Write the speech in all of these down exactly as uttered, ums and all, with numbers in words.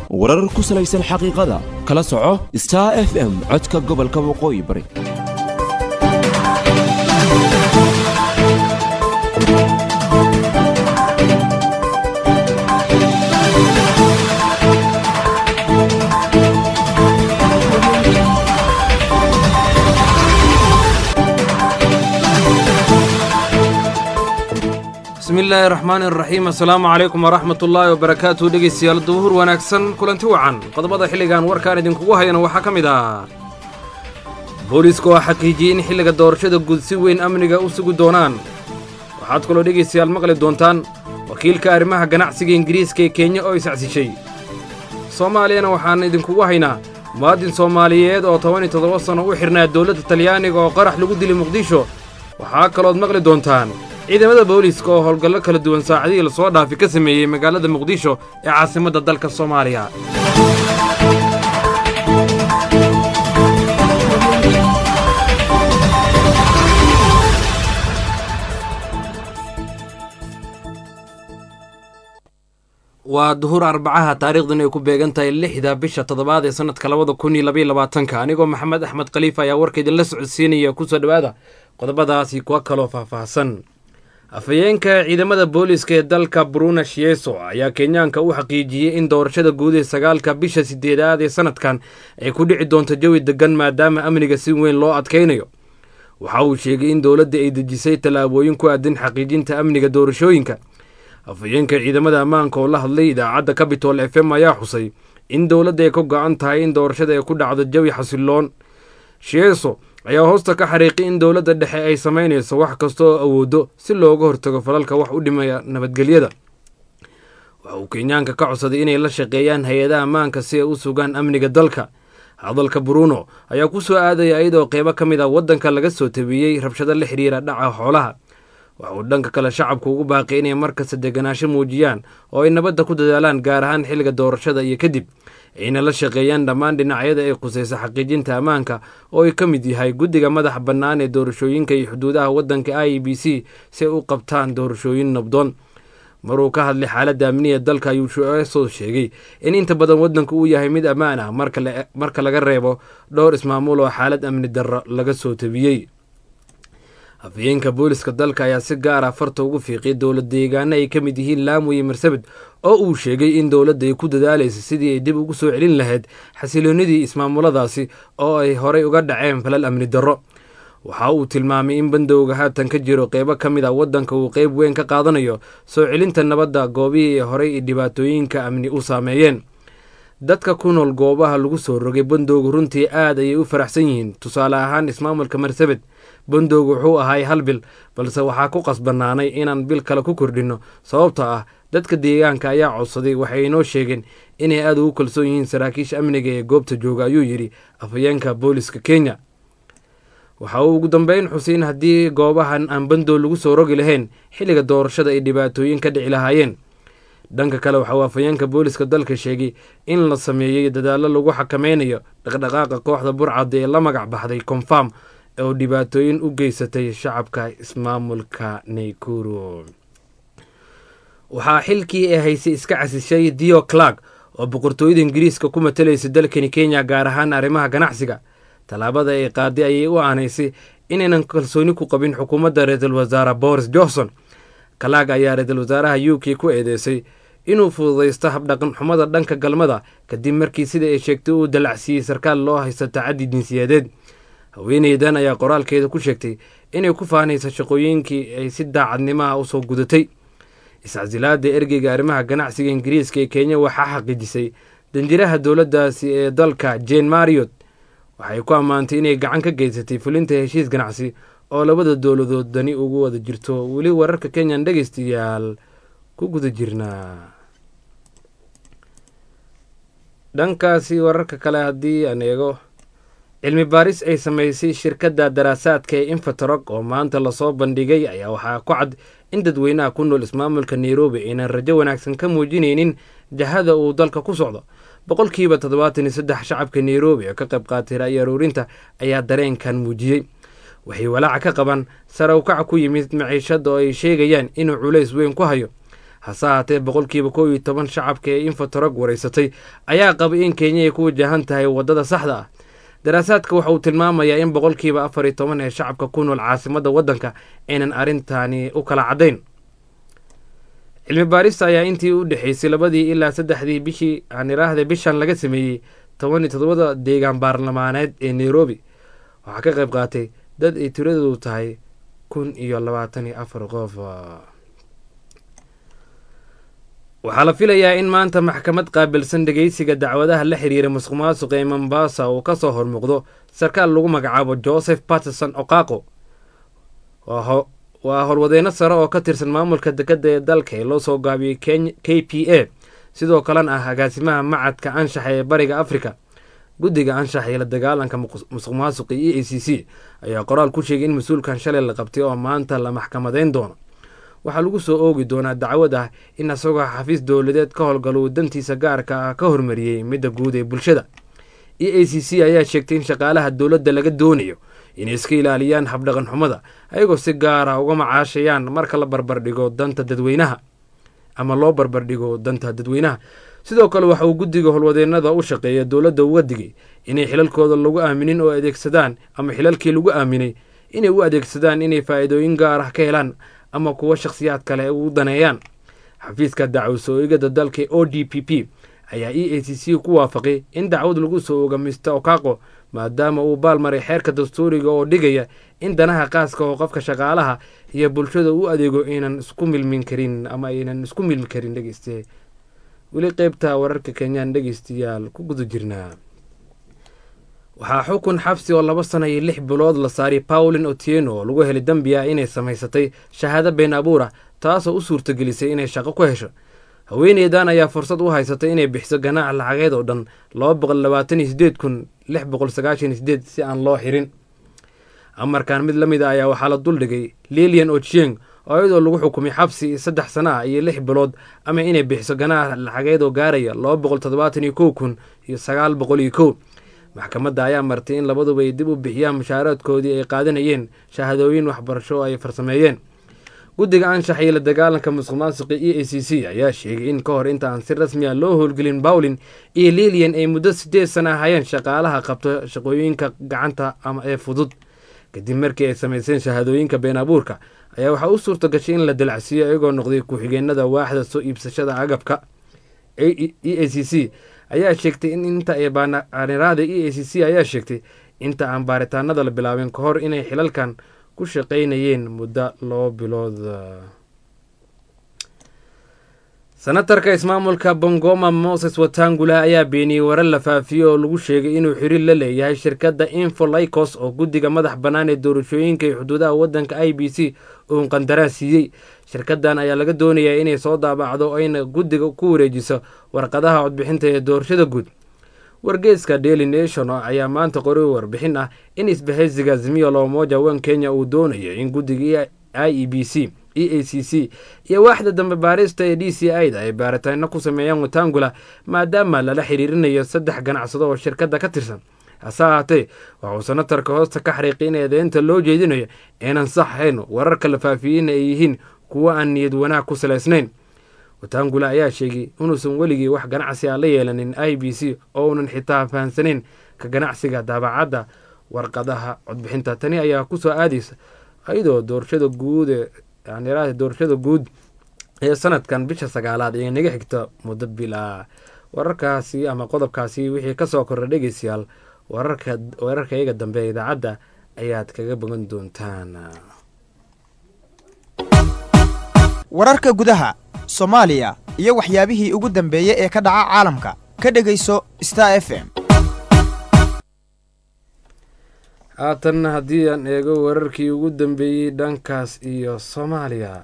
warar ku salaysan xaqiiqada kala soco Star F M codka gobolka waqooyi bari. بسم الله الرحمن الرحيم. السلام عليكم ورحمة الله وبركاته. dhegeystayaal duhur wanaagsan kulanti wacan qodobada xilligan warkaan idinkugu hayana waxa kamid ah booliisku waxa xaqiijiyay in xilliga doorashada guud si weyn amniga u sugu doonaan. waxaad kaloo dhegeystayaal maqli doontaan wakiilka arrimaha ganacsiga Ingiriiska ee Kenya oo isacsishay. Soomaaliyana waxaan idinkugu haynaa muwaadin Soomaaliyeed oo toban iyo toddoba sano u xirnaa dawladda Talyaaniga oo qarax lagu dilay Muqdisho. waxaa kaloo maqli doontaan ciidamada booliiska oo howlgallo kala duwan saacadihii la soo dhaafi ka sameeyay magaalada Muqdisho ee caasimadda dalka Soomaaliya. waa duhur arbacaha taariikhdan ay ku beegan tahay lixda bisha toddobaad ee sanadka labada kun iyo laba iyo labaatanka. anigoo maxamed axmed khaliif ayaa warkayda la socodsiinaya ku soo dhawaada qodobadaasi kuwa kaloo faahfaahsan. afayeenka ciidamada booliiska ee dalka Bruno Shieso ayaa Kenyaanka u xaqiijiyay in doorashada guud ee sagaalka bisha sideedaad ee sanadkan ay ku dhici doonto jawi degan maadaama amniga si weyn loo adkeynayo. waxa uu sheegay in dawladda ay dejisay tallaabooyin ku aadan xaqiijinta amniga doorashooyinka. afayeenka ciidamada ammaanka oo la hadlay idaacadda Capital F M ayaa xusay in dawladda ay ka go'an tahay in doorashada ay ku dhacdo jawi xasiloon. Shieso ayaa hoosta ka xariiqay in dawladda dhexe ay sameynayso wax kasta oo awoodo si looga hortago falalka wax u dhimaya nabadgelyada. waxa uu Kenyaanka ka codsaday inay la shaqeeyaan hay'adaha ammaanka si ay u sugaan amniga dalka. hadalka Bruno ayaa ku soo aadaya iyadoo qaybo ka mid ah waddanka laga soo tabiyay rabshado la xiriira dhaca xoolaha. waxa uu dhanka kale shacabku ugu baaqay inay markasta deganaansho muujiyaan oo ay nabadda ku dadaalaan gaar ahaan xilliga doorashada iyo kadib ayna la shaqeeyaan dhammaan dhinacyada ay khusaysa xaqiijinta ammaanka oo ay ka mid yahay guddiga madaxa bannaan ee doorashooyinka iyo xuduudaha waddanka I E B C si ay u qabtaan doorashooyin nabdoon. maruu ka hadlay xaaladda amniga dalka ayuu Shieso sheegay in inta badan waddanku uu yahay mid ammaan ah marka laga reebo dhowr ismaamuul oo xaalad amni darro laga soo tabiyey. afayeenka booliiska dalka ayaa si gaar ah farta ugu fiiqay dowlad deegaana ay ka mid yihiin Lamu iyo Marsabit oo uu sheegay in dawladda ay ku dadaalayso sidii ay dib ugu soo celin lahayd xasiloonidii ismaamuladaasi oo ay horay uga dhaceen falal amni darro. waxa uu tilmaamay in bandowga haatan ka jiro qaybo ka mid ah waddanka uu qayb weyn ka qaadanayo soo celinta nabadda goobihii horay iyo dhibaatooyinka amni u saameeyeen. dadka ku nool goobaha lagu soo rogay bandowga runtii aad ayay u faraxsan yihiin. tusaale ahaan ismaamulka Marsabit bandowga wuxuu ahay hal bil balse waxaa ku qasbanaanay inaan bil kale ku kordhino sababtoo ah dadka deegaanka ayaa codsaday. waxay inoo sheegeen inay aad ugu kalsoon yihiin saraakiisha amniga ee goobta jooga ayuu yidhi afayeenka booliiska Kenya. waxa uu ugu dambeyn xuseen haddii goobahan aan bandow lagu soo rogi lahayn xilliga doorashada ay dhibaatooyin ka dhici lahaayeen. dhanka kale waxa uu afayeenka booliiska dalka sheegay in la sameeyey dadaallo lagu xakameynayo dhaqdhaqaaqa kooxda burcadda ee la magac baxday Confirm oo dhibaatooyin u geysatay shacabka ismaamulka Nakuru. waxaa xilkii ay haysay iska casishay Theo Clark oo boqortooyada Ingiriiska ku matalaysa dalkani Kenya gaar ahaan arrimaha ganacsiga. talaabada ay qaaday ayay u aanaysay inaynan kalsooni ku qabin xukuumadda ra'iisul wasaare Boris Johnson. Clark ayaa ra'iisul wasaaraha U K ku eedeysay inuu fududeysto habdhaqan xumada dhanka galmada kadib markii sida ay sheegtay uu dalacsiyay sarkaal loo haysto tacaddi jinsiyadeed. haweeneydan ayaa qoraalkeeda ku sheegtay inay ku faanayso shaqooyinkii ay si daacadnimo ah u soo gudatay. iscasilaadda ergeyga arrimaha ganacsiga Ingiriiska ee Kenya waxaa xaqiijisay danjiraha dowladdaasi ee dalka Jane Marriott. waxay ku ammaantay inay gacan ka geysatay fulinta heshiis ganacsi oo labada dowladood dani ugu wada jirto. weli wararka Kenyan dhegeystayaal ku guda jirnaa. dhankaasi wararka kale haddii aan eego cilmi baaris ay samaysay shirkadda daraasaadka ee Infotrog oo maanta lasoo bandhigay ayaa waxaa ku cad in dadweynaha ku nool ismaamulka Nairobi aynan rajo wanaagsan ka muujinaynin jahada uu dalka ku socdo. boqolkiiba toddobaatan iyo saddex shacabka Nairobi ee ka qayb qaatay ra'yi ururinta ayaa dareenkan muujiyey. waxay walaac ka qaban sare u kac ku yimid maciishada oo ay sheegayaan inuu culays weyn ku hayo. hase haatee boqolkiiba kow iyo toban shacabka ee infotorog wareysatay ayaa qabay in kenya ay ku wajahan tahay waddada saxda ah. daraasaadka waxa uu tilmaamayaa in boqolkiiba afar iyo toban ee shacabka ku nool caasimadda waddanka aynan arrintaani u kala caddayn. cilmi baarista ayaa intii u dhexaysay labadii ilaa saddexdii bishii aan iraahda bishan laga sameeyey toban iyo toddobada deegaan baarlamaaneed ee nairobi waxaa ka qayb qaatay dad ay tiradoodu tahay kun iyo labaatan iyo afar qof. waxaa la filayaa in maanta maxkamad qaabilsan dhegeysiga dacwadaha la xiriira musuq maasuqa ee mombasa uu kasoo hormuuqdo sarkaal lagu magacaabo joseph patterson oqaaqo. waa howlwadeyno sare oo ka tirsan maamulka dekadda ee dalka ee loo soo gaabiyey k p a sidoo kalena ah agaasimaha macadka anshaxa ee bariga africa. guddiga anshaxa ee la dagaalanka musuq maasuqa e a c c ayaa qoraal ku sheegay in mas-uulkan shalay la qabtay oo maanta la maxkamadeyn doono. waxaa lagu soo oogi doonaa dacwad ah in isagoo xafiis dowladeed ka howlgalo uu dantiisa gaarka ah ka hormariyey midda guud ee bulshada. e a c c ayaa sheegtay in shaqaalaha dowladda laga doonayo inay iska ilaaliyaan habdhaqan xumada ayagoo si gaar ah uga macaashayaan marka la barbardhigo danta dadweynaha ama loo barbardhigo danta dadweynaha. sidoo kale waxa uu guddiga howlwadeennada u shaqeeya dowladda uga digay inay xilalkooda lagu aaminin oo adeegsadaan ama xilalkii lagu aaminay inay u adeegsadaan inay faa'iidooyin gaar ah ka helaan ama kuwa shakhsiyaad kale u daneeyaan. xafiiska dacwo soo eegada dalka o d p p ayaa e a c c ku waafaqay in dacwad lagu soo oga mister oqaaqo maadaama uu baalmaray xeerka dastuuriga oo dhigaya in danaha qaaska oo qofka shaqaalaha iyo bulshada u adeego aynan isku milmin karin ama aynan isku milmi karin. dhegeyste weli qeybta wararka kenyaan dhegeystayaal ku guda jirnaa. waxaa xukun xabsi oo laba sana iyo lix bilood la saaray paulin otieno oo lagu helay dembi ah inay samaysatay shahaado been abuura taasoo u suurtagelisay inay shaqo ku hesho. haweeneydan ayaa fursad u haysatay inay bixiso ganaac lacageed oo dhan laba boqol labaatan iyo sideed kun lix boqol sagaashan iyo sideed si aan loo xirin. amarkan mid la mid a ayaa waxaa la duldhigay lilian ochieng oo iyadoo lagu xukumay xabsi saddex sana ah iyo lix bilood ama inay bixiso ganaac lacageed oo gaaraya laba boqol toddobaatan iyo kow kun iyo sagaal boqol iyo kow. maxkamadda ayaa martay in labaduba ay dib u bixiyaan mushaaraadkoodii ay qaadanayeen shahaadooyin waxbarasho oo ay farsameeyeen. guddiga anshaxa iyo la dagaalanka musuq maasuqa e a c c ayaa sheegay in ka hor inta aan si rasmi ah loo howlgelin paulin iyo lilian ay muddo sideed sana ahayeen shaqaalaha qabto shaqooyinka gacanta ama ee fudud. kadib markii ay samayseen shahaadooyinka been abuurka ayaa waxaa u suurta gashay in la dalacsiiyo iyagoo noqday ku-xigeenada waaxda soo iibsashada agabka. e a c c ayaa sheegtay in inta ay baaniraada e a c c ayaa sheegtay inta aan baaritaanada la bilaabin ka hor inay xilalkan ku shaqaynayeen muddo labo bilood. senatarka ismaamulka bongoma moses watangula ayaa beeniyey warar la faafiyey oo lagu sheegay inuu xiriir la leeyahay shirkadda infolycos oo guddiga madax bannaan ee doorashooyinka iyo xuduudaha waddanka i b c uun qandaraas siiyey. shirkaddan ayaa laga doonayaa inay soo daabacdo ayna guddiga ku wareejiso warqadaha codbixinta ee doorashada guud. wargeeska daily nation ayaa maanta qoray warbixin ah in isbahaysiga azimio la umoja wan kenya uu doonayo in guddiga i e b c e a c c iyo waaxda dambe baarista ee d c i da ay baaritaano ku sameeyaan watangula maadaama lala xiriirinayo saddex ganacsado oo shirkadda ka tirsan. hase ahaatee waxuu senatarka hoosta ka xariiqay in eedeynta loo jeedinayo inaan sax ahayn wararka la faafiyeyna ay yihiin kuwo aan niyad wanaag ku salaysnayn. watangula ayaa sheegay inuusan weligii wax ganacsi ah la yeelanin i b c oo uunan xitaa fahansanayn ka ganacsiga daabacadda warqadaha codbixinta. tani ayaa kusoo aadaysa iyadoo doorashada guud ee doorashada guud ee sanadkan bisha sagaalaad ee naga xigta muddo bilaa. wararkaasi ama qodobkaasi wixii kasoo korra dhegeystayaal wararka wararka iyaga dambe ee idaacadda ayaad kaga bogan doontaan. wararka gudaha Soomaaliya iyo waxyaabihii ugu dambeeyay ee ka dhaca caalamka ka dhageyso Star F M. haatan haddii aan eego wararkii ugu dambeeyey dhankaas iyo Soomaaliya.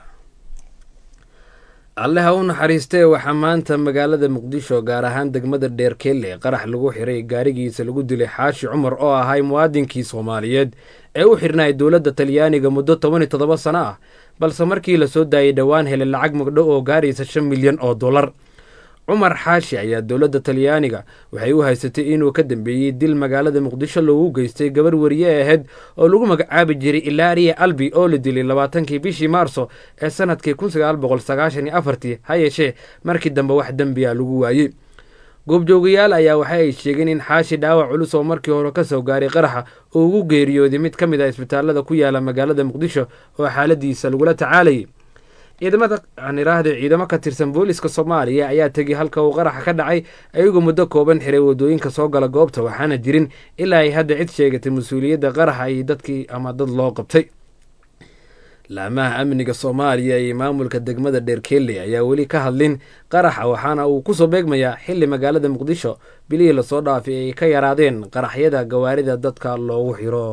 allaha u naxariistay waxaa maanta magaalada muqdisho gaar ahaan degmada dheerkeelle qarax lagu xiray gaarigiisa lagu dilay xaashi cumar oo ahay muwaadinkii Soomaaliyeed ee u xirnay dowladda Talyaaniga muddo toban iyo toddoba sano ah balse markii la soo daayay dhawaan helay lacag magdhow oo gaaraysa shan milyan oo dollar. cumar xaashi ayaa dowladda talyaaniga waxay u haysatay inuu ka dambeeyey dil magaalada muqdisho loogu geystay gabar wariye ahayd oo lagu magacaabi jiray ilaariya albi oo la dilay labaatankii bishii maarso ee sanadkii kun sagaal boqol sagaashan iyo afartii ha yeeshee markii dambe wax dembiya lagu waayey goobjoogayaal ayaa waxa ay sheegeen in xaashi dhaawac culus oo markii hore ka soo gaaray qaraxa oo ugu geeriyooday mid ka mid ah isbitaalada ku yaala magaalada muqdisho oo xaaladiisa lagula tacaalayay ciidamada aan iraahday ciidamo ka tirsan booliska soomaaliya ayaa tegay halka uu qaraxa ka dhacay ayagoo muddo kooban xiray wadooyinka soo gala goobta waxaana jirin ilaa ay hadda cid sheegatay mas-uuliyadda qaraxa iyo dadkii ama dad loo qabtay laamaha amniga soomaaliya iyo maamulka degmada dheerkeelle ayaa weli ka hadlin qaraxa waxaana uu kusoo beegmayaa xili magaalada muqdisho bilihii lasoo dhaafay ay ka yaraadeen qaraxyada gawaarida dadka loogu xiro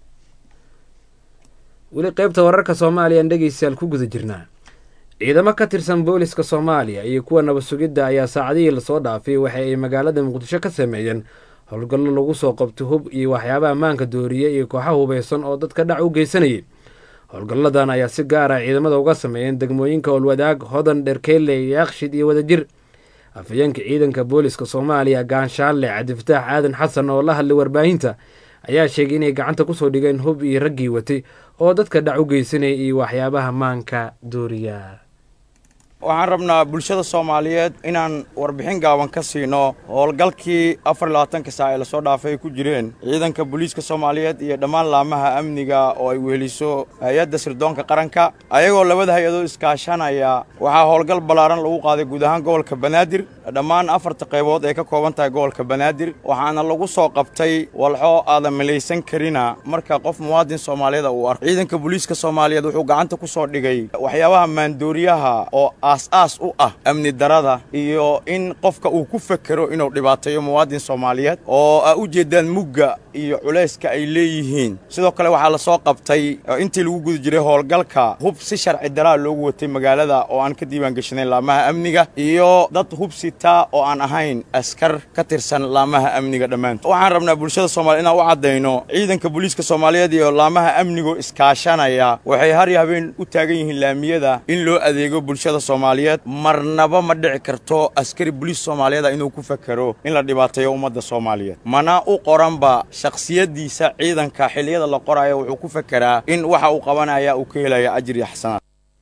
weli qaybta wararka soomaaliya aan dhegeystayaal ku guda jirnaa ciidamo ka tirsan booliska soomaaliya iyo kuwa nabad sugidda ayaa saacadihii lasoo dhaafay waxa ay magaalada muqdisho ka sameeyeen howlgallo lagu soo qabto hub iyo waxyaaba ammaanka dooriye iyo kooxa hubeysan oo dadka dhac u geysanayay howlgalladan ayaa si gaar ah ciidamada uga sameeyeen degmooyinka howlwadaag hodan dherkeelle yaaqshid iyo wadajir afhayeenka ciidanka booliska soomaaliya gaanshaalle cabdifataax aadan xasan oo la hadlay warbaahinta ayaa sheegay inay gacanta kusoo dhigeen hub iyo raggii watay oo dadka dhac u geysanaya iyo waxyaabaha maanka dooriya waxaan rabnaa bulshada Soomaaliyeed inaan warbixin gaaban ka siino howlgalkii afar iyo labaatanka saac ee la soo dhaafay ku jireen ciidanka booliska Soomaaliyeed iyo dhammaan laamaha amniga oo ay weheliso hay'adda sirdoonka qaranka ayagoo labada hay'adood iskaashanaya waxa howlgal balaaran lagu qaaday guud ahaan gobolka Banaadir dhammaan afarta qaybood ee ka kooban tahay gobolka Banaadir waxaana lagu soo qabtay walxo aadan maleysan karina marka qof muwaadin Soomaaliyeed uu arko ciidanka booliska Soomaaliyeed wuxuu gacanta ku soo dhigay waxyaabaha maandooriyaha oo aas-aas u ah amni darada iyo in qofka uu ku fakaro inuu dhibaateeyo muwaadin Soomaaliyeed oo ay u jeedaan mugga iyo culayska ay leeyihiin sidoo kale waxa la soo qabtay intii lagu guda jiray howlgalka hub si sharci daraa loogu watay magaalada oo aan ka diiwaan gashanayn laamaha amniga iyo dad hub sita oo aan ahayn askar ka tirsan laamaha amniga dhammaan waxaan rabnaa bulshada Soomaaliyeed inaan u cadeyno ciidanka booliska Soomaaliyeed iyo laamaha amniga iskaashanaya waxay har iyo habeen u taagan yihiin laamiyada in loo adeego bulshada Soomaaliyeed marnaba ma dhici karto askari booliis Soomaaliyeed inuu ku fakaro in la dhibaateeyo ummadda Soomaaliyeed mana u qoranba shakhsiyadiisa ciidanka xiliyada la qorayo wuxuu ku fakaraa in waxa uu qabanaya uu ka helayo ajir iyo xasanaad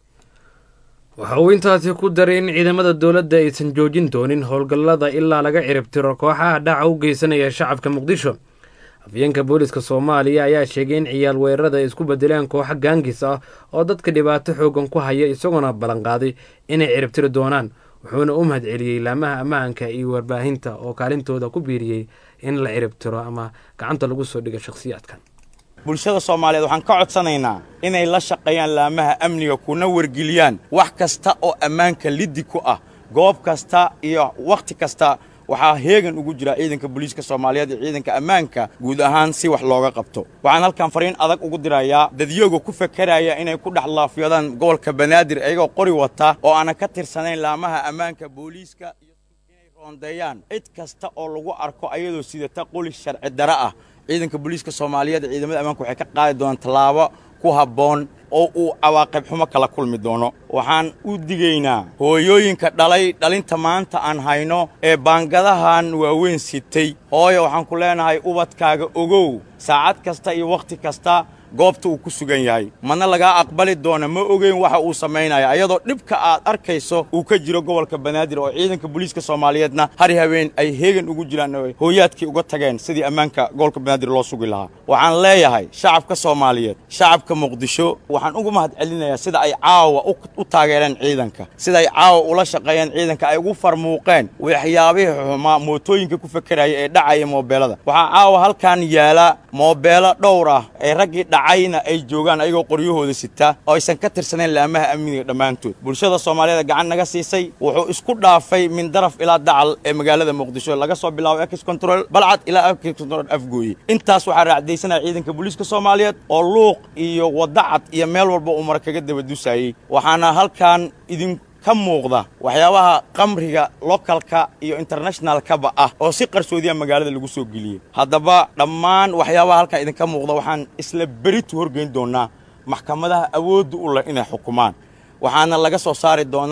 waxa uu intaasi ku daray in ciidamada dowladda aysan joojin doonin howlgallada ilaa laga ciribtiro kooxaha dhaca u geysanaya shacabka muqdisho afyeenka booliska Soomaaliya ayaa sheegay in ciyaal weerarada ay isku bedeleen kooxo gaangis ah oo dadka dhibaato xoogan ku haya isaguna balan qaaday inay ciribtiri doonaan wuxuuna u mahadceliyey laamaha ammaanka iyo warbaahinta oo kaalintooda ku biiriyey in la ciribtiro ama gacanta lagu soo dhigo shakhsiyaadkan bulshada Soomaaliyeed waxaan ka codsanaynaa inay la shaqeeyaan laamaha amniga kuna wargeliyaan wax kasta oo ammaanka liddi ku ah goob kasta iyo waqti kasta waxaa heegan ugu jira ciidanka booliska Soomaaliyeed iyo ciidanka ammaanka guud ahaan si wax looga qabto waxaan halkan fariin adag ugu dirayaa dadyoga ku fakaraya inay ku dhaxlaafiyadaan gobolka Banaadir ayagoo qori wata oo aan ka tirsanayn laamaha ammaanka booliska iyo inay roondeeyaan cid kasta oo lagu arko ayadoo sidata qoli sharci dara ah ciidanka booliska Soomaaliyeed iyo ciidamada ammaanka waxay ka qaadi doonaan talaabo ku habboon oo uu awaaqib xumo kala kulmi doono waxaan u digaynaa hooyooyinka dhalay dhalinta maanta aan hayno ee baangadahan waaweyn sitay hooyo waxaan ku leenahay ubadkaaga ogow saacad kasta iyo waqti kasta goobta uu ku sugan yahay mana laga aqbali doona ma ogeyn waxa uu sameeynaya ayadoo dhibka aad arkayso uu ka jiro gobolka Banaadir oo ciidanka booliska Soomaaliyeedna hari habeen ay heegan ugu jiraan hooyaadkii uga tageen sidii ammaanka gobolka Banaadir loo sugi lahaa waxaan leeyahay shacabka Soomaaliyeed shacabka Muqdisho waxaan ugu mahadcelinayaa sida ay caawa u taageereen ciidanka sida ay caawa ula shaqeeyeen ciidanka ay ugu farmuuqeen waxyaabihii xumaa mootooyinka ku fakaraya ee dhacaya moobeelada waxaa caawa halkan yaala moobeelo dhowr ah ee ragii dhacayna ay joogaan ayagoo qoryahooda sita oo aysan ka tirsaneen laamaha amniga dhammaantood bulshada Soomaaliyeed gacan naga siisay wuxuu isku dhaafay min daraf ilaa dacal ee magaalada Muqdisho laga soo bilaabo X control balcad ilaa X control afgooyi intaas waxa raacdaysanaa ciidanka booliska Soomaaliyeed oo luuq iyo wadacad iyo meel walba uu mar kaga daba dusayay waxaana halkan idin ka muuqda waxyaabaha qamriga localka iyo internationalka ba ah oo si qarsoodiya magaalada lagu soo geliyay haddaba dhammaan waxyaabaha halka idin ka muuqda waxaan isla beritu horgeyn doonaa maxkamadaha awood u leh inay xukumaan waxaana laga soo saari doonaa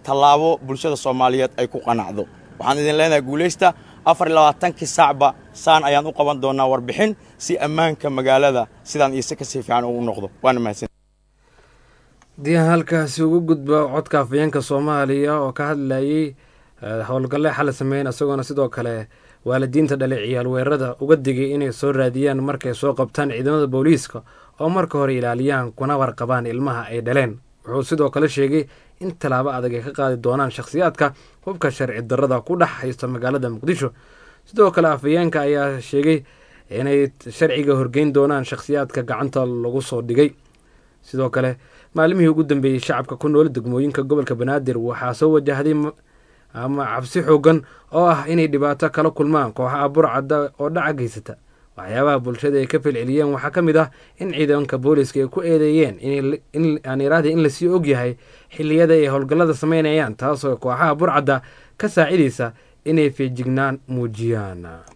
tallaabo bulshada Soomaaliyeed ay ku qanacdo waxaan idin leenahay guuleysta afar iyo labaatan saacba saan ayaan u qaban doonaa warbixin si ammaanka magaalada sidaan iyo si ka sii fiican ugu noqdo waana mahadsan diyaha halkaasi ugu gudba codka afayeenka Soomaaliya oo ka hadlayay howlgalle xal sameyn asagoo sidoo kale waalidiinta dhalay ciyaal weerarada uga digay inay soo raadiyaan markay soo qabtaan ciidamada booliiska oo marka hore ilaaliyaan kuna warqabaan ilmaha ay dhaleen wuxuu sidoo kale sheegay in talaabo adag ay ka qaadi doonaan shakhsiyaadka hubka sharci darrada ku dhex haysta magaalada Muqdisho sidoo kale afayeenka ayaa sheegay inay sharciga horgeyn doonaan shakhsiyaadka gacanta lagu soo dhigay sidoo kale maalmihii ugu dambeeyay shacabka ku nool degmooyinka gobolka Banaadir waxaa soo wajahday ama cabsi xoogan oo ah inay dhibaato kala kulmaan kooxaha burcadda oo dhaca geysata waxyaabaha bulshada ay ka falceliyeen waxaa ka mid ah in ciidanka booliiska ay ku eedeeyeen in aan iraahday in la sii og yahay xilliyada ay howlgallada sameynayaan taasoo kooxaha burcadda ka saacidaysa inay feejignaan muujiyaan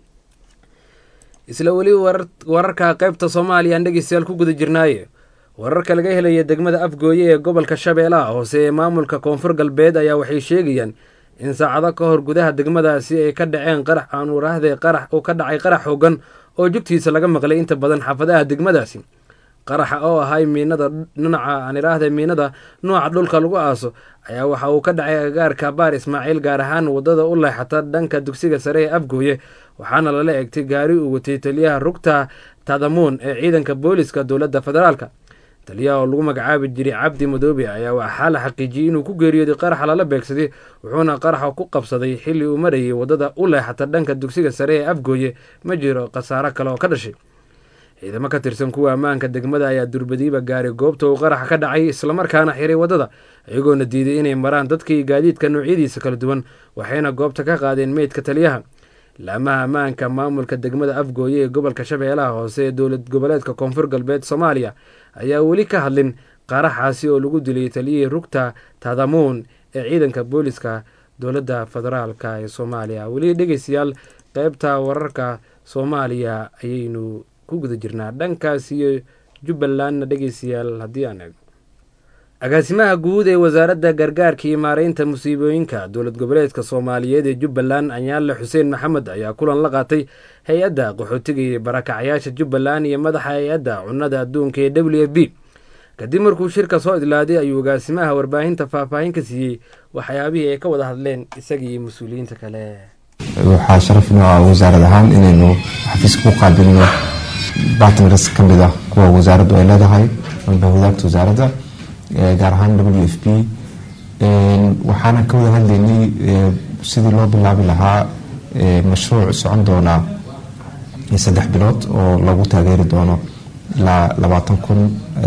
isla weli wararka qaybta Soomaaliya dhageystayaal ku guda jirnaaye wararka laga helaya degmada Afgooye ee gobolka Shabeellaha hoose ee maamulka Koonfur Galbeed ayaa waxay sheegayaan in saacado ka hor gudaha degmadaasi ay ka dhaceen qarax aan waraahday qarax oo ka dhacay qarax xoogan oo jugtiisa laga maqlay inta badan xaafadaha degmadaasi qaraxa oo ahay miinada dhinaca aan iraahday miinada nooca dhulka lagu aaso ayaa waxa uu ka dhacay agaarka Baar Ismaaciil gaar ahaan wadada u leexata dhanka dugsiga sare ee Afgooye waxaana lala eegtay gaari uu watay taliyaha rugta Tadamuun ee ciidanka booliiska dowladda federaalka taliyaha oo lagu magacaabi jiray Cabdi Madoobe ayaa waxa la xaqiijiyay inuu ku geeriyooday qarax lala beegsaday wuxuuna qaraxa ku qabsaday xilli uu marayay wadada u leexata dhanka dugsiga sare ee Afgooye ma jiro khasaare kale oo ka dhashay ciidamo ka tirsan kuwa ammaanka degmada ayaa durbadiiba gaaray goobta uu qaraxa ka dhacay isla markaana xiray wadada iyagoona diiday inay maraan dadkii gaadiidka noocyadiisa kala duwan waxayna goobta ka qaadeen meydka taliyaha laamaha ammaanka maamulka degmada Afgooye ee gobolka Shabeellaha hoose ee dowlad goboleedka Koonfur Galbeed Soomaaliya ayaa weli ka hadlin qaraxaasi oo lagu dilay taliyihii rugta Tadamuun ee ciidanka booliiska dowladda federaalka ee Soomaaliya weli dhageystayaal qaybta wararka Soomaaliya ayaynu ku guda jirnaa dhankaas iyo Jubbaland dhageystayaal haddii aan eego agaasimaha guud ee wasaaradda gargaarka iyo maareynta musiibooyinka dowlad goboleedka Soomaaliyeed ee Jubbaland Anyaale Xuseen Maxamed ayaa kulan la qaatay hay'adda qaxootiga iyo barakacayaasha Jubbaland iyo madaxa hay'adda cunnada adduunka ee W F P kadib markuu shirka soo idlaaday ayuu agaasimaha warbaahinta faahfaahin ka siiyey waxyaabihii ay ka wada hadleen isaga iyo mas'uuliyiinta kale waxaa sharaf inoo ah wasaarad ahaan inaynu xafiiska ku qaabilno partners ka mid ah kuwa wasaaraddu ay leedahay amba wadaagta wasaaradda gaar ahaan W F P waxaana ka wada hadlaynay sidii loo bilaabi lahaa mashruuc socon doona saddex bilood oo lagu taageeri doono ilaa labaatan kun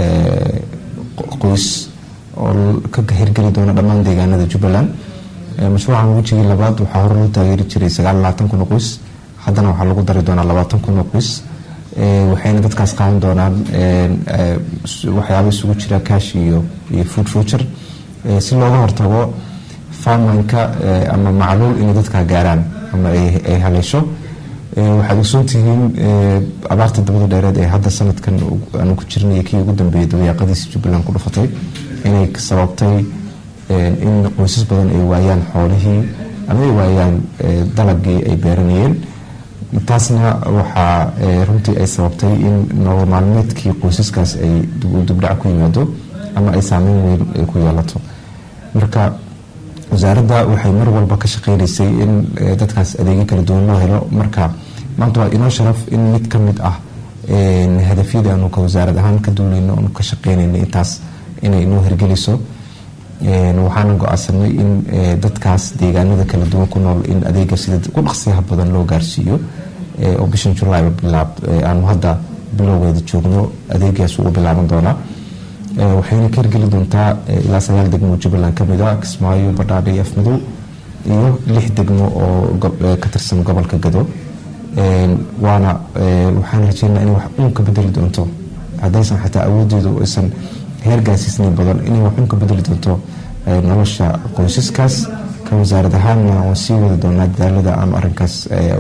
qoys oo ka hirgeli doona dhammaan deegaanada Jubbaland mashruucan wajigii labaad waxaa hore loo taageeri jiray sagaal iyo labaatan kun qoys haddana waxaa lagu dari doonaa labaatan kun qoys waxayna dadkaas qaadan doonaan waxyaabo isugu jira cash iyo iyo food voucher si looga hortago farmanka ama macluul inay dadka gaaraan ama ay haleesho waxaad ogsoon tihiin abaarta dabada dheereed ee hadda sanadkan aanu ku jirnay kii ugu dambeeyay dabayaaqadiisa Jubbaland ku dhufatay inay sababtay in qoysas badan ay waayaan xoolihii ama ay waayaan dalagii ay beeranayeen taasna waxaa runtii ay sababtay in nolol maalmeedkii qoysaskaas ay dibdhac ku yimaado ama ay saameyn weyn ku yeelato marka wasaaradda waxay mar walba ka shaqeynaysay in dadkaas adeegyo kala duwan loo helo marka maanta waa inoo sharaf in mid ka mid ah hadafyada aanu ka wasaarad ahaan ka duulayno aanu ka shaqeynayno intaas inay inoo hirgeliso waxaana go-aansanay in dadkaas deegaanada kala duwan ku nool in adeega sida ku dhaqsiyaha badan loo gaarsiiyo oo bishan July bilaab aanu hadda bilowgeeda joogno adeegaas uu bilaaban doonaa waxayna ka hirgeli doontaa ilaa sagaal degmo Jubbaland ka mid ah Kismaayo Badhaadhe iyo Afmadow iyo lix degmo oo ka tirsan gobolka Gado waana waxaan rajeynayaa in wax uun ka bedeli doonto haddaysan xataa awoodeedu aysan heer gaarsiisnay badan inay wax uun ka bedeli doonto nolosha qoysaskaas ka wasaarad ahaanna waan sii wadi doonaa dadaalada aanu arrinkaas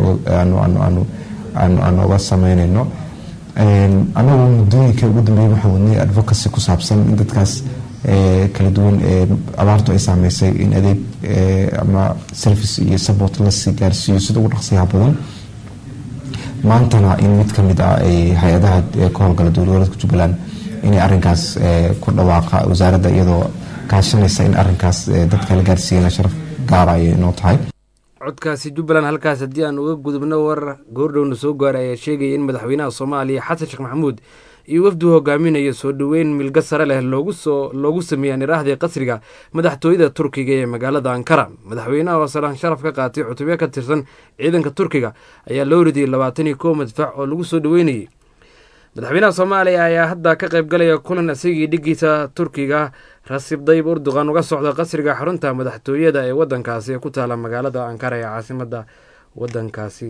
aanu uga sameynayno anagu muddooyinka ugu dambeeyay waxaan wadnay advocacy ku saabsan in dadkaas kala duwan ee abaartu ay saameysay in adeeg ama service iyo support la sii gaarsiiyo sida ugu dhaqsiyaha badan maantana in mid ka mid ah ay hay-adaha ka howlgala dowladgoboleedka Jubbaland inay arrinkaas ku dhawaaqa wasaaradda iyadoo kaashanaysa in arrinkaas dadka la gaarsiiyana sharaf gaar ah inoo tahay codkaasi Jubbaland halkaas haddii aan uga gudubno war goordhowna soo gaaray ayaa sheegaya in madaxweynaha Soomaaliya Xasan Sheekh Maxamuud iyo wafdu hogaaminayo soo dhaweyn milga sare leh loogu soo loogu sameeyay niraahda qasriga madaxtooyada Turkiga ee magaalada Ankara madaxweynaha oo salaan sharaf ka qaatay cutubyo ka tirsan ciidanka Turkiga ayaa loo ridiyay labaatan iyo kow madfac oo lagu soo dhaweynayay madaxweynaha Soomaaliya ayaa hadda ka qayb galaya kulan asigii dhigiisa Turkiga Recep Tayyip Erdogan uga socda qasriga xarunta madaxtooyada ee wadankaasi ee ku taala magaalada Ankara ee caasimadda wadankaasi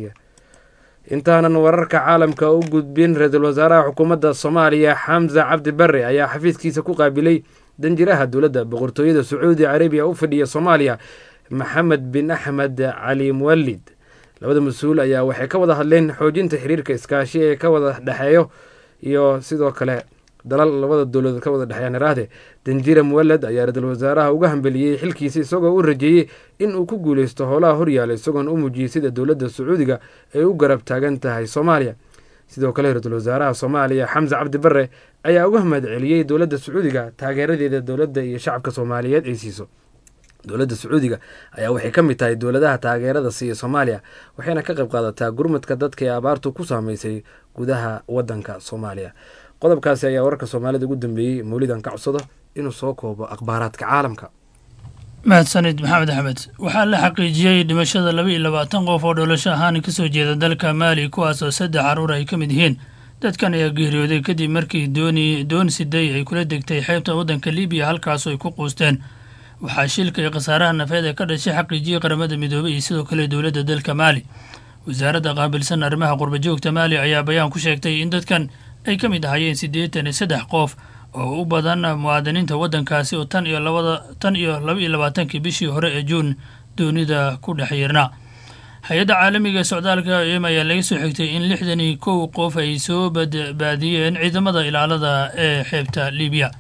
intaanan wararka caalamka u gudbin ra'iisul wasaaraha xukuumadda Soomaaliya Xamza Cabdi Barre ayaa xafiiskiisa ku qaabilay danjiraha dowladda boqortooyada Sacuudi Carabiya u fadhiya Soomaaliya Maxamed bin Ahmed Ali Muwallid labada mas'uul ayaa waxay ka wada hadleen xoojinta xiriirka iskaashi ee ka wada dhaxeeyo iyo sidoo kale dalal labada dowladood ka wada dhaxeeyaan iraade danjira Muwallid ayaa ra'iisul wasaaraha uga hambaliyay xilkiisa isagoo u rajeeyay in uu ku guuleysto howlaha horyaala isagoo u muujiyay sida dowladda Sacuudiga ay u garab taagan tahay Soomaaliya sidoo kale ra'iisul wasaaraha Soomaaliya Xamza Cabdi Barre ayaa uga mahad celiyay dowladda Sacuudiga taageeradeeda dowladda iyo shacabka Soomaaliyeed ay siiso dowladda Sacuudiga ayaa waxay ka mid tahay dowladaha taageerada siiya Soomaaliya waxayna ka qayb qaadataa gurmadka dadka ee abaartu ku saameysay gudaha wadanka Soomaaliya qodobkaasi ayaa wararka Soomaalida ugu dambeeyay Mawlidan ka codsado inuu soo koobo akhbaaraadka caalamka mahadsanid maxamed axmed waxaa la xaqiijiyey dhimashada laba iyo labaatan qof oo dhalasho ahaan kasoo jeeda dalka Maali kuwaas oo saddex caruur ay ka mid yihiin dadkan ayaa geeriyooday kadib markii dooni doon siday ay kula degtay xeebta wadanka Liibiya halkaas oo ay ku quusteen waxaa shilka iyo khasaaraha nafeed ee ka dhashay xaqiijiyey qaramada midoobay iyo sidoo kale dowladda dalka Maali wasaaradda qaabilsan arrimaha qurba joogta Maali ayaa bayaan ku sheegtay in dadkan ay ka mid ahaayeen siddeetan iyo saddex qof oo u badan muwaadiniinta waddankaasi oo tan iyo labada tan iyo laba iyo labaatankii bishii hore ee Juun doonida ku dhex yeernaa hay-adda caalamiga socdaalka e m ayaa laga soo xigtay in lixdan iyo kow qof ay soo badbaadiyeen ciidamada ilaalada ee xeebta Liibiya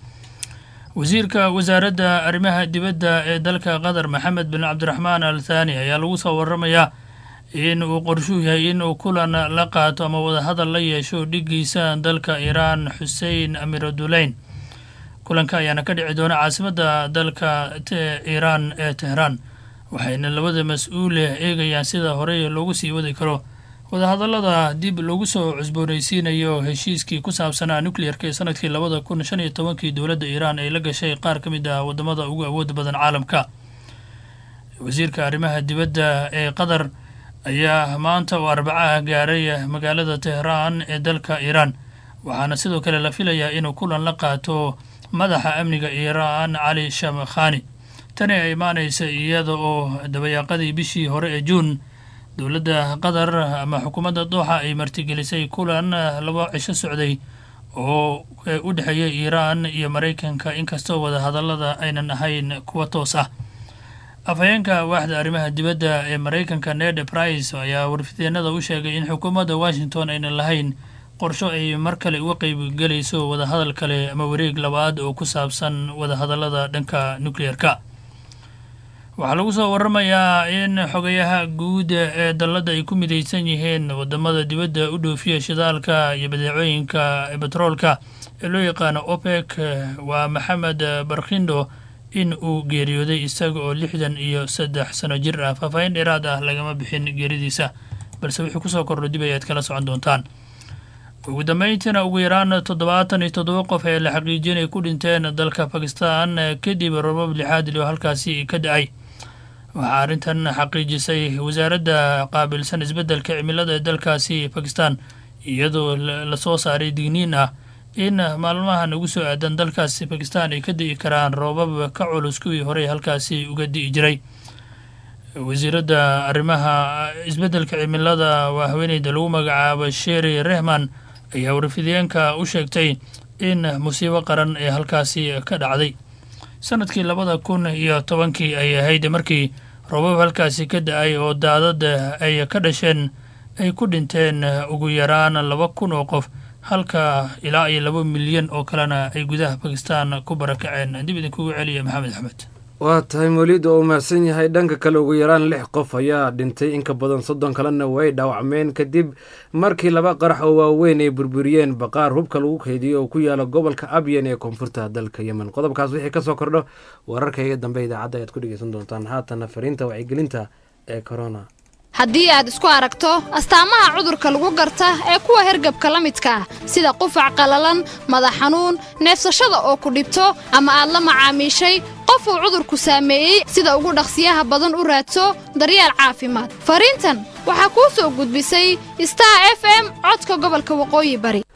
wasiirka wasaaradda arrimaha dibadda ee dalka Qatar Maxamed bin Cabdiraxmaan Al Thani ayaa lagu soo waramayaa in uu qorshuhu yahay in uu kulan la qaato ama wadahadal la yeesho dhigiisa dalka Iiraan Xussein Amiruddulayn kulanka ayaana ka dhici doona caasimadda dalka Iiraan ee Tehran waxayna labada mas-uul eegayaan sida horey loogu sii wadi karo wadahadallada dib loogu soo cusboonaysiinayo heshiiskii ku saabsanaa nuclearka ee sanadkii labada kun shan iyo tobankii dowladda Iiraan ay la gashay qaar ka mid ah wadamada ugu awoodda badan caalamka wasiirka arrimaha dibadda ee Qatar ayaa maanta oo arbacaha gaaray magaalada Tehran ee dalka Iiraan waxaana sidoo kale la filayaa inuu kulan la qaato madaxa amniga Iiraan Cali Shamakhani tani ay imaanaysa iyada oo dabayaaqadii bishii hore ee Juun dowladda Qatar ama xukuumadda Dooxa ay martigelisay kulan laba cisho socday oo u dhexeeyay Iiraan iyo Mareykanka inkastoo wada hadallada aynan ahayn kuwa toos ah afhayeenka waaxda arrimaha dibadda ee Mareykanka Ned Price ayaa warfideenada u sheegay in xukuumadda Washington aynan lahayn qorsho ay mar kale uga qayb galayso wadahadal kale ama wareeg labaad oo ku saabsan wadahadallada dhanka nuclearka waxaa lagu soo waramayaa in xogayaha guud ee dalladda ay ku midaysan yihiin wadamada dibadda u dhoofiya shidaalka iyo badeecooyinka batroolka ee loo yaqaano OPEC waa Maxamed Barkindo in uu geeriyooday isaga oo lixdan iyo saddex sano jir ah faahfaahin dheeraad ah lagama bixin geeridiisa balse wuxuu kusoo kordho dib ayaad kala socon doontaan ugu dambeyntiina ugu yaraan toddobaatan iyo toddoba qof ee la xaqiijiyay inay ku dhinteen dalka Pakistan kadib roobab lixaad oo halkaasi ka dhacay waxaa arrintan xaqiijisay wasaaradda qaabilsan isbeddelka cimilada ee dalkaasi Pakistan iyadoo la soo saaray digniin ah in maalmahan ugu soo aadan dalkaasi Pakistan ay ka di'i karaan roobab ka culus kuwii hore halkaasi uga di'i jiray wasiiradda arrimaha isbeddelka cimilada waa haweeneyda lagu magacaabo Sherry Rehman ayaa warfideenka u sheegtay in musiibo qaran ee halkaasi ka dhacday sanadkii labada kun iyo tobankii ay ahayd markii roobab halkaasi ka da'ay oo daadad ay ka dhasheen ay ku dhinteen ugu yaraan laba kun oo qof halka ilaa iyo laba milyan oo kalena ay gudaha bakistan ku barakaceen dib idinkugu celiya maxamed axmed waa tahay mawlid oo mahadsan yahay dhanka kale ugu yaraan lix qof ayaa dhintay in ka badan soddon kalena way dhaawacmeen kadib markii laba qarax oo waaweyn ay burburiyeen baqaar hubka lagu keydiyo oo ku yaala gobolka abyan ee koonfurta dalka yemen qodobkaas wixii ka soo kordho wararkayga dambe idaacadda ayaad ku dhegeysan doontaan haatana fariinta wacyigelinta ee corona haddii aad isku aragto astaamaha cudurka lagu garta ee kuwa hergabka la midka ah sida qufac qalalan madax xanuun neefsashada oo ku dhibto ama aad la macaamiishay qof uu cudurku saameeyey sida ugu dhaqsiyaha badan u raadso daryeel caafimaad fariintan waxaa kuu soo gudbisay Star F M codka gobolka waqooyi bari